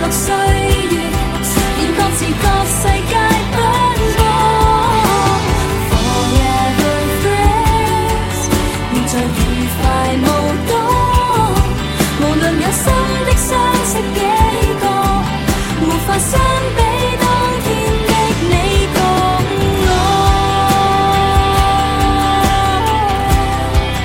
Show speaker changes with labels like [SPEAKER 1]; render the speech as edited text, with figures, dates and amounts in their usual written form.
[SPEAKER 1] 落歲月，現各自各世界奔波。Forever friends， 現在愉快無多，無論有心的相識幾個，無法相